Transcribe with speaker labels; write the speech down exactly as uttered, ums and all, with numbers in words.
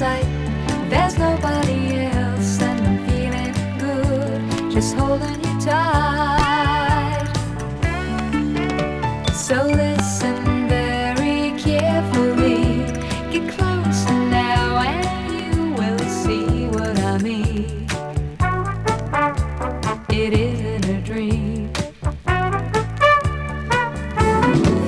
Speaker 1: sight. There's nobody else, and I'm feeling good, just holding you tight.